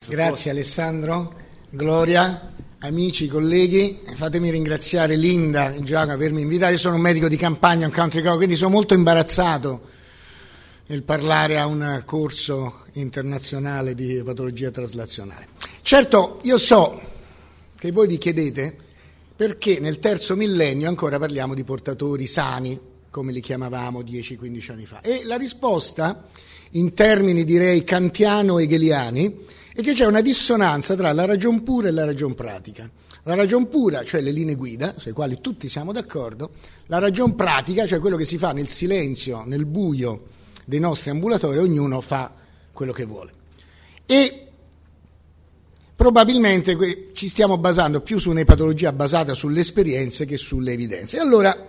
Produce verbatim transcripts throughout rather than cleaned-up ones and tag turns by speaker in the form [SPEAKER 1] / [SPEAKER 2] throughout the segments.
[SPEAKER 1] Grazie Alessandro, Gloria, amici, colleghi, fatemi ringraziare Linda e Giacomo per avermi invitato. Io sono un medico di campagna, un country club, quindi sono molto imbarazzato nel parlare a un corso internazionale di patologia traslazionale. Certo, io so che voi vi chiedete perché nel terzo millennio ancora parliamo di portatori sani, come li chiamavamo dieci quindici anni fa, e la risposta, in termini direi kantiano-hegeliani, è che c'è una dissonanza tra la ragion pura e la ragion pratica. La ragion pura, cioè le linee guida, sulle quali tutti siamo d'accordo, la ragion pratica, cioè quello che si fa nel silenzio, nel buio dei nostri ambulatori, ognuno fa quello che vuole. E probabilmente ci stiamo basando più su un'epatologia basata sulle esperienze che sulle evidenze. E allora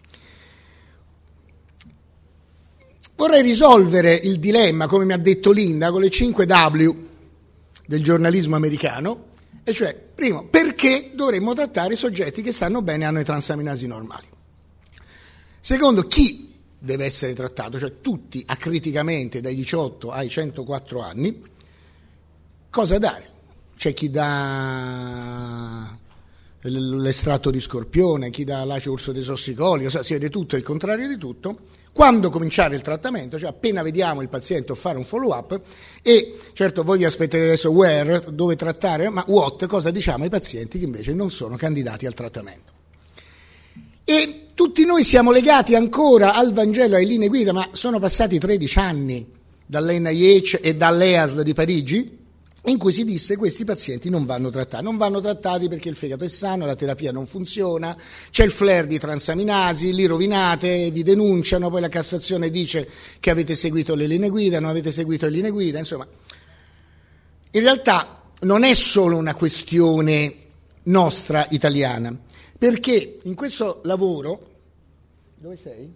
[SPEAKER 1] vorrei risolvere il dilemma, come mi ha detto Linda, con le cinque W del giornalismo americano, e cioè, primo, perché dovremmo trattare i soggetti che stanno bene e hanno le transaminasi normali. Secondo, chi deve essere trattato, cioè tutti acriticamente dai diciotto ai centoquattro anni. Cosa dare? C'è chi dà l'estratto di scorpione, chi dà l'acido urso desossicolico, si vede tutto e il contrario di tutto. Quando cominciare il trattamento, cioè appena vediamo il paziente o fare un follow up, e certo voi vi aspetterete adesso where, dove trattare, ma what, cosa diciamo ai pazienti che invece non sono candidati al trattamento. E tutti noi siamo legati ancora al Vangelo, alle linee guida, ma sono passati tredici anni dall'N I H e dall'E A S L di Parigi, in cui si disse che questi pazienti non vanno trattati. Non vanno trattati perché il fegato è sano, la terapia non funziona, c'è il flare di transaminasi, li rovinate, vi denunciano, poi la Cassazione dice che avete seguito le linee guida, non avete seguito le linee guida, insomma. In realtà non è solo una questione nostra italiana, perché in questo lavoro... Dove sei?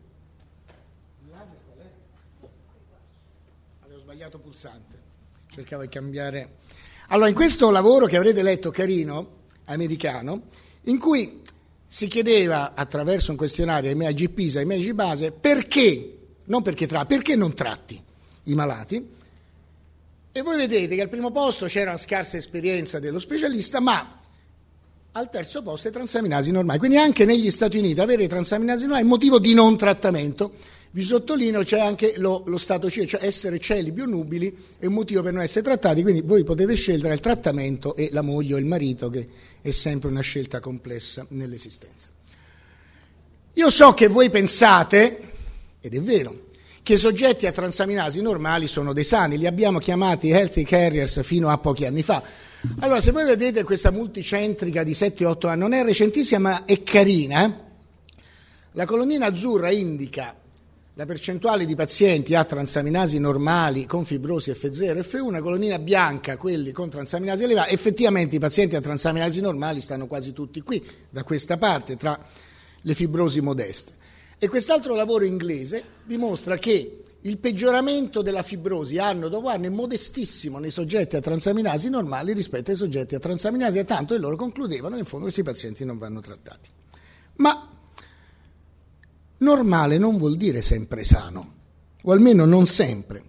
[SPEAKER 1] Avevo sbagliato pulsante, cercavo di cambiare... Allora, in questo lavoro che avrete letto, carino, americano, in cui si chiedeva attraverso un questionario ai medici PISA e ai medici base perché, non perché tra, perché non tratti i malati, e voi vedete che al primo posto c'era una scarsa esperienza dello specialista, ma al terzo posto è transaminasi normali. Quindi anche negli Stati Uniti avere transaminasi normali è motivo di non trattamento. Vi sottolineo, c'è anche lo, lo stato C, cioè essere celibi o nubili è un motivo per non essere trattati, quindi voi potete scegliere il trattamento e la moglie o il marito, che è sempre una scelta complessa nell'esistenza. Io so che voi pensate, ed è vero, che i soggetti a transaminasi normali sono dei sani, li abbiamo chiamati healthy carriers fino a pochi anni fa. Allora, se voi vedete questa multicentrica di sette otto anni, non è recentissima ma è carina, eh? La colonnina azzurra indica la percentuale di pazienti a transaminasi normali con fibrosi F zero, F uno, la colonnina bianca, quelli con transaminasi elevati. Effettivamente i pazienti a transaminasi normali stanno quasi tutti qui, da questa parte, tra le fibrosi modeste. E quest'altro lavoro inglese dimostra che il peggioramento della fibrosi anno dopo anno è modestissimo nei soggetti a transaminasi normali rispetto ai soggetti a transaminasi, e tanto che loro concludevano in fondo che questi pazienti non vanno trattati. Ma normale non vuol dire sempre sano, o almeno non sempre.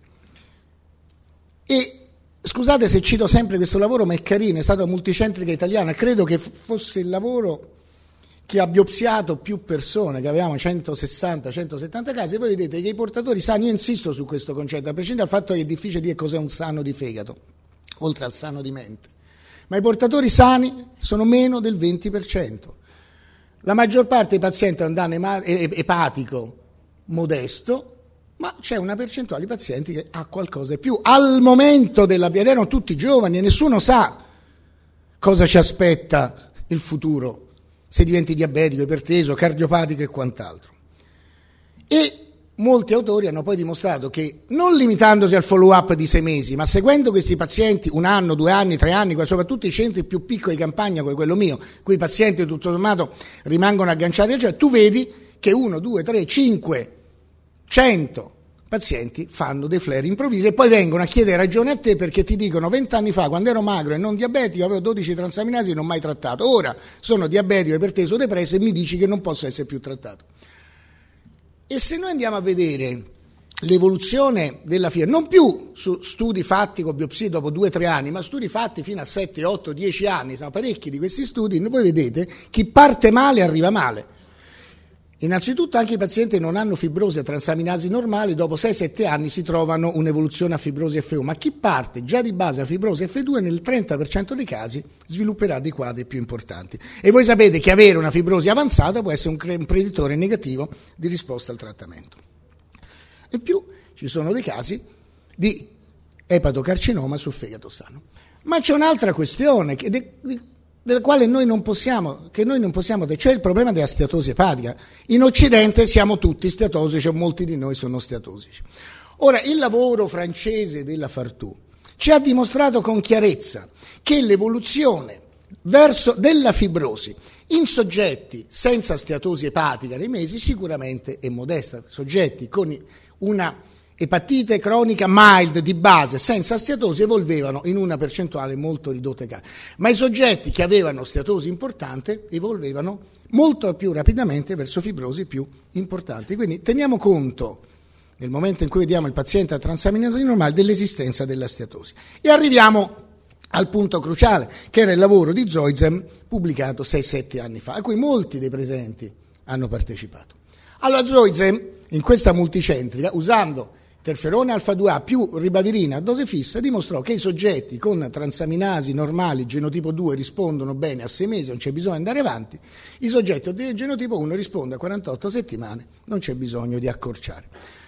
[SPEAKER 1] E scusate se cito sempre questo lavoro, ma è carino, è stata multicentrica italiana, credo che fosse il lavoro che ha biopsiato più persone, che avevamo centosessanta centosettanta casi, e voi vedete che i portatori sani, io insisto su questo concetto, a prescindere dal fatto che è difficile dire cos'è un sano di fegato, oltre al sano di mente, ma i portatori sani sono meno del venti per cento. La maggior parte dei pazienti ha un danno epatico modesto, ma c'è una percentuale di pazienti che ha qualcosa in più. Al momento della pianeta erano tutti giovani e nessuno sa cosa ci aspetta il futuro, se diventi diabetico, iperteso, cardiopatico e quant'altro. E molti autori hanno poi dimostrato che, non limitandosi al follow-up di sei mesi, ma seguendo questi pazienti un anno, due anni, tre anni, soprattutto i centri più piccoli di campagna come quello mio, cui i pazienti tutto sommato rimangono agganciati, cioè tu vedi che uno, due, tre, cinque, cento pazienti fanno dei flare improvvisi e poi vengono a chiedere ragione a te perché ti dicono: vent'anni fa, quando ero magro e non diabetico, avevo dodici transaminasi e non ho mai trattato, ora sono diabetico, iperteso, depresso e mi dici che non posso essere più trattato. E se noi andiamo a vedere l'evoluzione della fibrosi, non più su studi fatti con biopsie dopo due o tre anni, ma studi fatti fino a sette, otto, dieci anni, sono parecchi di questi studi, voi vedete, chi parte male arriva male. Innanzitutto anche i pazienti che non hanno fibrosi a transaminasi normali, dopo sei sette anni si trovano un'evoluzione a fibrosi F uno, ma chi parte già di base a fibrosi F due nel trenta per cento dei casi svilupperà dei quadri più importanti. E voi sapete che avere una fibrosi avanzata può essere un, cre- un preditore negativo di risposta al trattamento. In più ci sono dei casi di epatocarcinoma sul fegato sano. Ma c'è un'altra questione che de- della quale noi non possiamo, che noi non possiamo, cioè il problema della steatosi epatica. In Occidente siamo tutti steatosici, cioè molti di noi sono steatosici. Ora, il lavoro francese della Fartù ci ha dimostrato con chiarezza che l'evoluzione verso della fibrosi in soggetti senza steatosi epatica nei mesi sicuramente è modesta, soggetti con una epatite cronica mild di base senza steatosi evolvevano in una percentuale molto ridotta, ma i soggetti che avevano steatosi importante evolvevano molto più rapidamente verso fibrosi più importanti. Quindi teniamo conto, nel momento in cui vediamo il paziente a transaminasi normale, dell'esistenza della steatosi. E arriviamo al punto cruciale, che era il lavoro di Zoisem pubblicato sei sette anni fa, a cui molti dei presenti hanno partecipato. Allora Zoisem, in questa multicentrica, usando interferone alfa due A più ribavirina a dose fissa, dimostrò che i soggetti con transaminasi normali genotipo due rispondono bene a sei mesi, non c'è bisogno di andare avanti, i soggetti di genotipo uno rispondono a quarantotto settimane, non c'è bisogno di accorciare.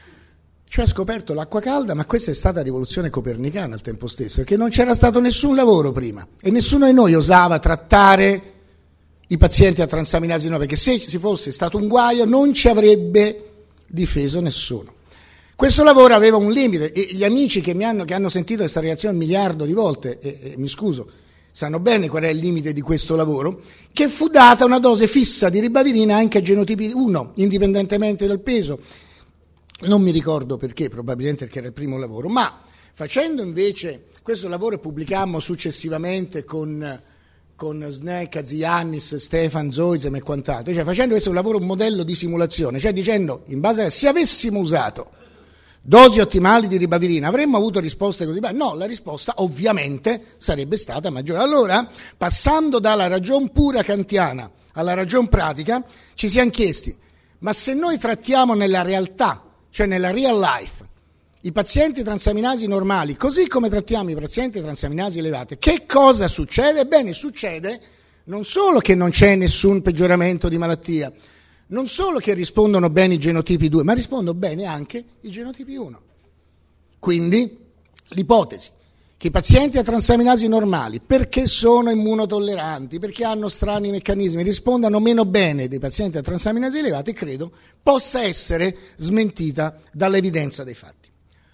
[SPEAKER 1] Ci ha scoperto l'acqua calda, ma questa è stata la rivoluzione copernicana al tempo stesso, perché non c'era stato nessun lavoro prima e nessuno di noi osava trattare i pazienti a transaminasi normali, perché se ci fosse stato un guaio non ci avrebbe difeso nessuno. Questo lavoro aveva un limite e gli amici che mi hanno, che hanno sentito questa reazione un miliardo di volte, e, e mi scuso, sanno bene qual è il limite di questo lavoro, che fu data una dose fissa di ribavirina anche a genotipi uno, indipendentemente dal peso. Non mi ricordo perché, probabilmente perché era il primo lavoro, ma facendo invece questo lavoro pubblicammo successivamente con, con Snec, Aziannis, Stefan, Zoisem e quant'altro, cioè facendo questo un lavoro, un modello di simulazione, cioè dicendo in base a se avessimo usato dosi ottimali di ribavirina avremmo avuto risposte così basse? No, la risposta ovviamente sarebbe stata maggiore. Allora, passando dalla ragion pura kantiana alla ragion pratica, ci siamo chiesti, ma se noi trattiamo nella realtà, cioè nella real life, i pazienti transaminasi normali, così come trattiamo i pazienti transaminasi elevate, che cosa succede? Ebbene, succede non solo che non c'è nessun peggioramento di malattia, non solo che rispondono bene i genotipi due, ma rispondono bene anche i genotipi uno. Quindi l'ipotesi che i pazienti a transaminasi normali, perché sono immunotolleranti, perché hanno strani meccanismi, rispondano meno bene dei pazienti a transaminasi elevate, credo possa essere smentita dall'evidenza dei fatti.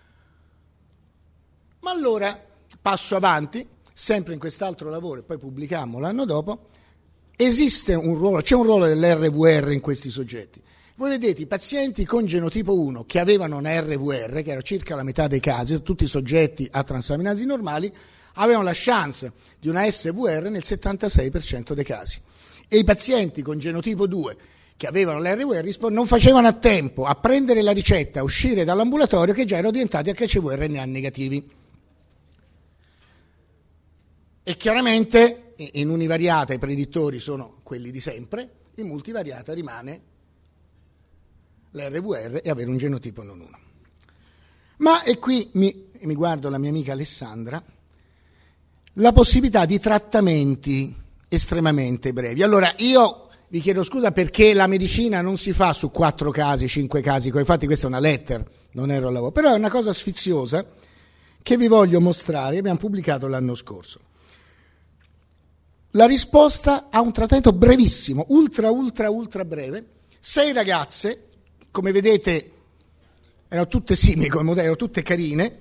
[SPEAKER 1] Ma allora passo avanti, sempre in quest'altro lavoro, e poi pubblicammo l'anno dopo. Esiste un ruolo, c'è un ruolo dell'R V R in questi soggetti. Voi vedete i pazienti con genotipo uno che avevano una R V R, che era circa la metà dei casi, tutti i soggetti a transaminasi normali, avevano la chance di una S V R nel settantasei per cento dei casi. E i pazienti con genotipo due che avevano l'R V R non facevano a tempo a prendere la ricetta, a uscire dall'ambulatorio, che già erano diventati H C V R N A negativi. E chiaramente in univariata i predittori sono quelli di sempre, in multivariata rimane l'R V R e avere un genotipo non uno. Ma, e qui mi, mi guardo la mia amica Alessandra, la possibilità di trattamenti estremamente brevi. Allora, io vi chiedo scusa perché la medicina non si fa su quattro casi, cinque casi, infatti questa è una letter, non era un lavoro, però è una cosa sfiziosa che vi voglio mostrare, abbiamo pubblicato l'anno scorso. La risposta a un trattamento brevissimo, ultra, ultra, ultra breve. Sei ragazze, come vedete, erano tutte simili come modello, tutte carine,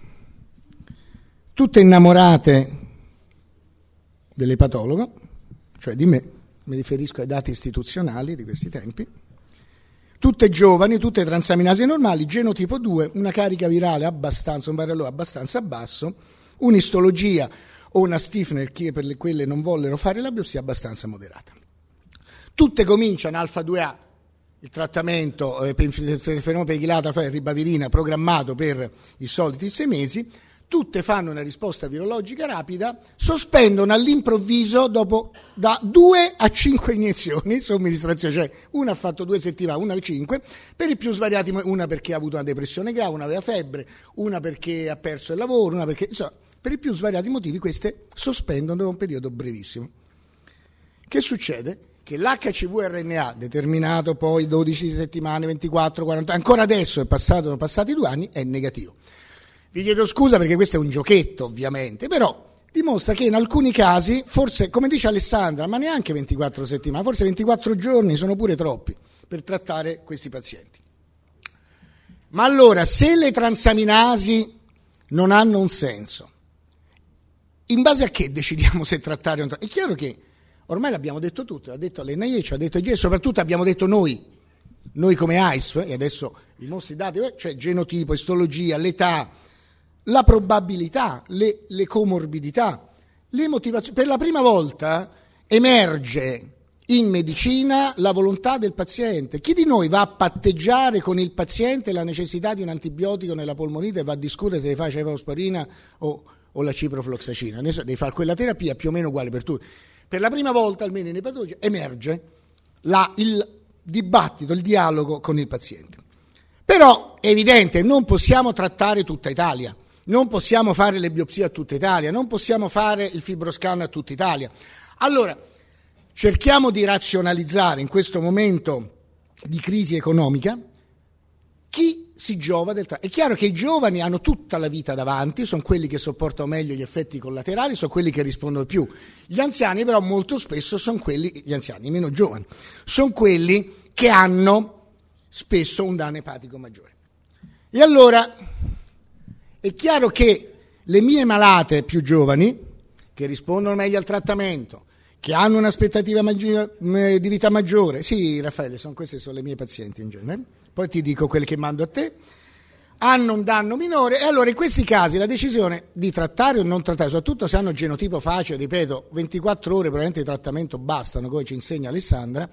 [SPEAKER 1] tutte innamorate dell'epatologo, cioè di me, mi riferisco ai dati istituzionali di questi tempi, tutte giovani, tutte transaminasi normali, genotipo due, una carica virale abbastanza, un varello abbastanza basso, un'istologia o una stiffner che per le quelle non vollero fare la biopsia abbastanza moderata. Tutte cominciano alfa due A il trattamento eh, per interferone pechilata, cioè ribavirina, programmato per i soliti sei mesi, tutte fanno una risposta virologica rapida, sospendono all'improvviso dopo da due a cinque iniezioni, somministrazione, cioè una ha fatto due settimane, una cinque, per i più svariati, una perché ha avuto una depressione grave, una aveva febbre, una perché ha perso il lavoro, una perché, insomma, per i più svariati motivi queste sospendono per un periodo brevissimo. Che succede? Che l'H C V R N A, determinato poi dodici settimane, ventiquattro, quaranta, ancora adesso è passato, sono passati due anni, è negativo. Vi chiedo scusa perché questo è un giochetto ovviamente, però dimostra che in alcuni casi, forse come dice Alessandra, ma neanche ventiquattro settimane, forse ventiquattro giorni sono pure troppi per trattare questi pazienti. Ma allora, se le transaminasi non hanno un senso, in base a che decidiamo se trattare o non trattare? È chiaro che ormai l'abbiamo detto tutto, l'ha detto l'N I H, l'ha detto I G E, soprattutto abbiamo detto noi, noi come A I S F, e adesso vi mostro i dati, cioè genotipo, istologia, l'età, la probabilità, le, le comorbidità, le motivazioni. Per la prima volta emerge in medicina la volontà del paziente. Chi di noi va a patteggiare con il paziente la necessità di un antibiotico nella polmonite e va a discutere se fa cefalosporina o, o la ciprofloxacina? Devi fare quella terapia più o meno uguale per tutti. Per la prima volta, almeno in epatologia, emerge la, il dibattito, il dialogo con il paziente. Però è evidente, non possiamo trattare tutta Italia. Non possiamo fare le biopsie a tutta Italia, non possiamo fare il fibroscan a tutta Italia. Allora, cerchiamo di razionalizzare in questo momento di crisi economica chi si giova del trattamento. È chiaro che i giovani hanno tutta la vita davanti, sono quelli che sopportano meglio gli effetti collaterali, sono quelli che rispondono più. Gli anziani però molto spesso sono quelli, gli anziani, i meno giovani, sono quelli che hanno spesso un danno epatico maggiore. E allora è chiaro che le mie malate più giovani, che rispondono meglio al trattamento, che hanno un'aspettativa maggiore, di vita maggiore, sì Raffaele, sono, queste sono le mie pazienti in genere, poi ti dico quelle che mando a te, hanno un danno minore e allora in questi casi la decisione di trattare o non trattare, soprattutto se hanno genotipo facile, ripeto, ventiquattro ore probabilmente di trattamento bastano, come ci insegna Alessandra,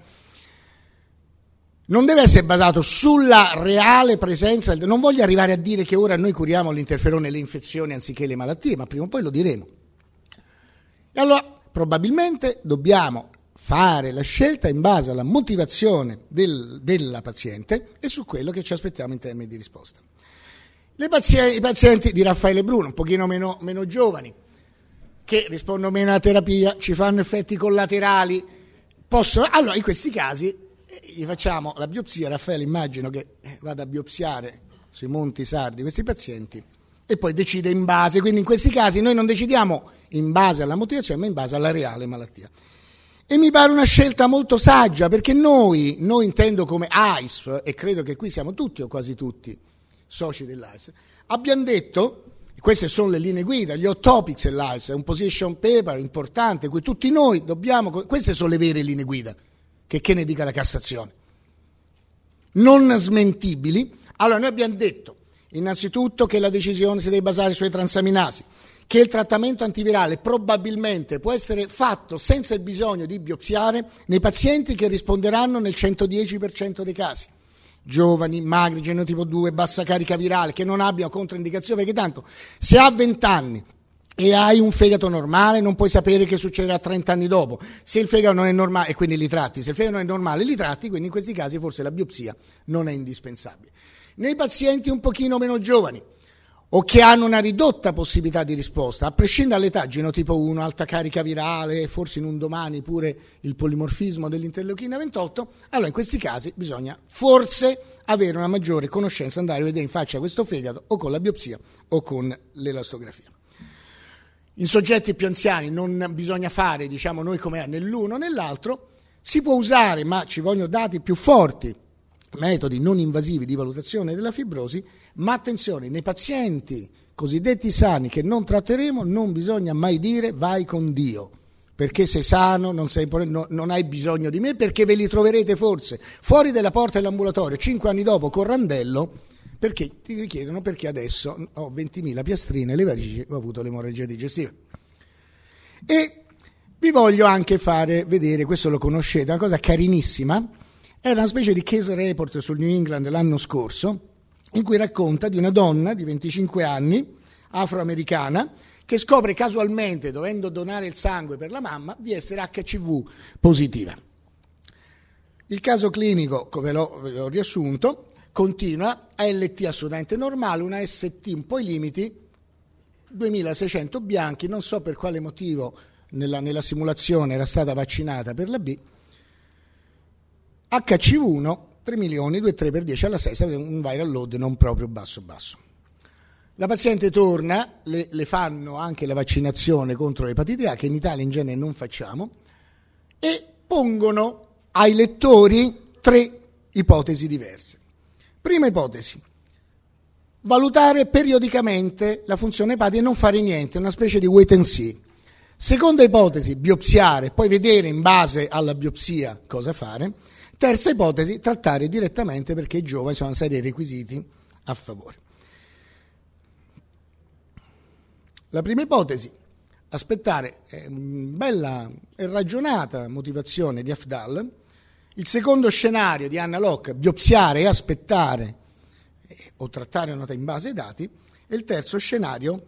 [SPEAKER 1] non deve essere basato sulla reale presenza, non voglio arrivare a dire che ora noi curiamo l'interferone e le infezioni anziché le malattie, ma prima o poi lo diremo. E allora probabilmente dobbiamo fare la scelta in base alla motivazione del, della paziente e su quello che ci aspettiamo in termini di risposta. Le pazienti, I pazienti di Raffaele Bruno, un pochino meno, meno giovani, che rispondono meno alla terapia, ci fanno effetti collaterali, possono, allora in questi casi gli facciamo la biopsia. Raffaele immagino che vada a biopsiare sui Monti Sardi questi pazienti e poi decide in base, quindi in questi casi noi non decidiamo in base alla motivazione ma in base alla reale malattia. E mi pare una scelta molto saggia perché noi, noi intendo come A I S F, e credo che qui siamo tutti o quasi tutti soci dell'A I S F, abbiamo detto, queste sono le linee guida, gli hot topics dell'A I S F, è un position paper importante, cui tutti noi dobbiamo, queste sono le vere linee guida, che, che ne dica la Cassazione, non smentibili. Allora noi abbiamo detto innanzitutto che la decisione si deve basare sulle transaminasi, che il trattamento antivirale probabilmente può essere fatto senza il bisogno di biopsiare nei pazienti che risponderanno nel centodieci per cento dei casi, giovani, magri, genotipo due, bassa carica virale, che non abbiano controindicazioni, perché tanto se ha venti anni e hai un fegato normale non puoi sapere che succederà trenta anni dopo. Se il fegato non è normale, e quindi li tratti, se il fegato non è normale li tratti, quindi in questi casi forse la biopsia non è indispensabile. Nei pazienti un pochino meno giovani o che hanno una ridotta possibilità di risposta, a prescindere dall'età, genotipo uno, alta carica virale, forse in un domani pure il polimorfismo dell'interleuchina ventotto, allora in questi casi bisogna forse avere una maggiore conoscenza, andare a vedere in faccia questo fegato o con la biopsia o con l'elastografia. In soggetti più anziani non bisogna fare, diciamo noi come è, nell'uno o nell'altro, si può usare, ma ci vogliono dati più forti, metodi non invasivi di valutazione della fibrosi, ma attenzione, nei pazienti cosiddetti sani che non tratteremo non bisogna mai dire vai con Dio, perché sei sano, non, sei, non hai bisogno di me, perché ve li troverete forse fuori dalla porta dell'ambulatorio cinque anni dopo con randello, perché ti richiedono perché adesso ho ventimila piastrine, le varici, ho avuto l'emorragia digestiva. E vi voglio anche fare vedere, questo lo conoscete, una cosa carinissima, Era una specie di case report sul New England l'anno scorso, in cui racconta di una donna di venticinque anni, afroamericana, che scopre casualmente, dovendo donare il sangue per la mamma, di essere acca ci vu positiva. Il caso clinico, come l'ho, ve l'ho riassunto, continua, A L T assolutamente normale, una S T un po' ai limiti, duemilaseicento bianchi, non so per quale motivo nella, nella simulazione era stata vaccinata per la B, acca ci vu uno, tre milioni, due virgola tre per dieci alla sei, un viral load non proprio basso basso. La paziente torna, le, le fanno anche la vaccinazione contro l'epatite A, che in Italia in genere non facciamo, e pongono ai lettori tre ipotesi diverse. Prima ipotesi: valutare periodicamente la funzione epatica e non fare niente, una specie di wait and see. Seconda ipotesi: biopsiare, poi vedere in base alla biopsia cosa fare. Terza ipotesi: trattare direttamente, perché i giovani sono una serie di requisiti a favore. La prima ipotesi: aspettare, è bella e ragionata motivazione di Afdal. Il secondo scenario di Anna Locke: biopsiare e aspettare eh, o trattare una nota in base ai dati. E il terzo scenario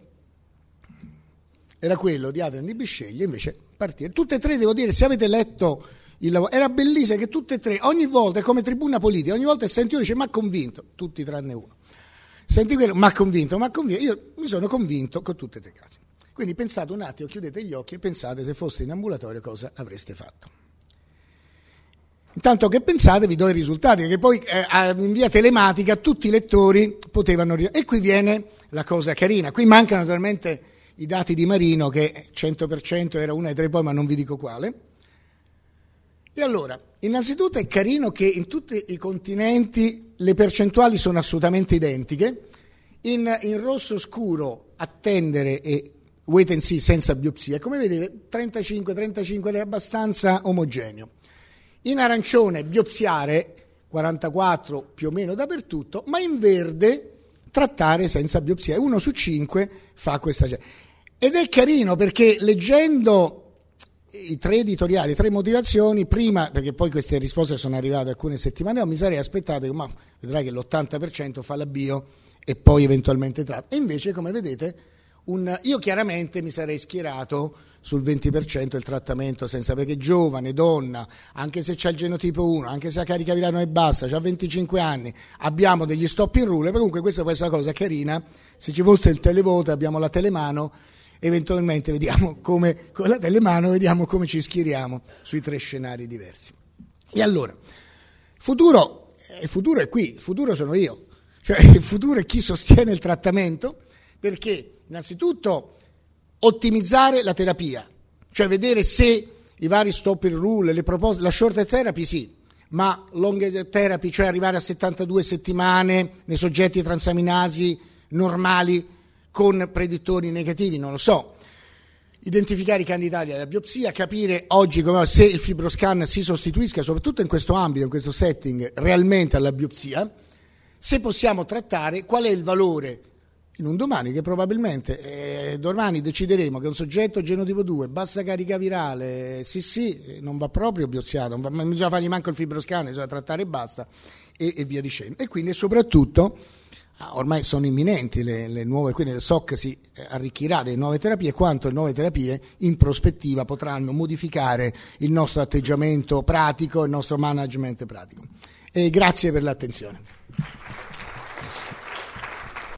[SPEAKER 1] era quello di Adrian Di Bisceglie, invece partire. Tutte e tre, devo dire, se avete letto il lavoro, era bellissimo che tutte e tre, ogni volta, è come tribuna politica, ogni volta senti uno dice ma ha convinto, tutti tranne uno. Senti quello, ma ha convinto, ma ha convinto. Io mi sono convinto con tutte e tre casi. Quindi pensate un attimo, chiudete gli occhi e pensate, se foste in ambulatorio, cosa avreste fatto. Intanto che pensate vi do i risultati, perché poi eh, in via telematica tutti i lettori potevano... E qui viene la cosa carina, qui mancano naturalmente i dati di Marino, che cento per cento era una dei tre poi, ma non vi dico quale. E allora, innanzitutto è carino che in tutti i continenti le percentuali sono assolutamente identiche. In, in rosso scuro attendere e wait and see senza biopsia, come vedete trentacinque trentacinque è abbastanza omogeneo. In arancione biopsiare, quarantaquattro più o meno dappertutto, ma in verde trattare senza biopsia. Uno su cinque fa questa cosa. Ed è carino perché leggendo i tre editoriali, tre motivazioni, prima, perché poi queste risposte sono arrivate alcune settimane fa, mi sarei aspettato, ma vedrai che l'ottanta per cento fa la bio e poi eventualmente tratta. E invece, come vedete, un, io chiaramente mi sarei schierato sul venti per cento il trattamento senza, perché giovane, donna, anche se c'ha il genotipo uno, anche se la carica virale non è bassa, c'ha venticinque anni, abbiamo degli stop in rule, comunque questa può essere una cosa carina, se ci fosse il televoto abbiamo la telemano, eventualmente vediamo come, con la telemano vediamo come ci schieriamo sui tre scenari diversi. E allora, futuro, il futuro è qui, il futuro sono io, cioè il futuro è chi sostiene il trattamento, perché innanzitutto ottimizzare la terapia, cioè vedere se i vari stop in rule, le proposte, la short therapy sì, ma long therapy, cioè arrivare a settantadue settimane nei soggetti transaminasi normali con predittori negativi, non lo so. Identificare i candidati alla biopsia, capire oggi come, se il fibroscan si sostituisca, soprattutto in questo ambito, in questo setting, realmente alla biopsia, se possiamo trattare, qual è il valore in un domani, che probabilmente eh, domani decideremo che un soggetto genotipo due, bassa carica virale, sì sì, non va proprio biopsiato, non, va, non bisogna fargli manco il fibroscan, bisogna trattare e basta, e, e via dicendo. E quindi soprattutto, ormai sono imminenti le, le nuove, quindi il S O C si arricchirà delle nuove terapie, quanto le nuove terapie in prospettiva potranno modificare il nostro atteggiamento pratico, il nostro management pratico. E grazie per l'attenzione.